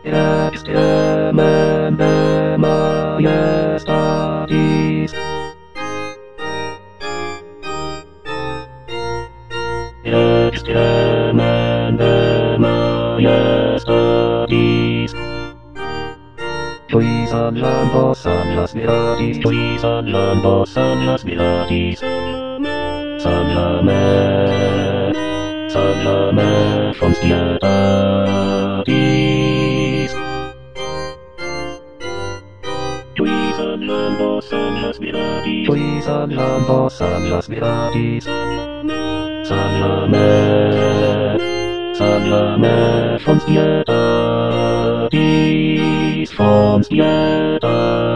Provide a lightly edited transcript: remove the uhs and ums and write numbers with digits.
Extremamente majestatis. Extremamente majestatis. Joisan possan las miratis, joisan possan las miratis. Salame fonts dietatis. Joisan possan las miratis, joisan possan las miratis. Salame fonts dietatis, fonts dietatis.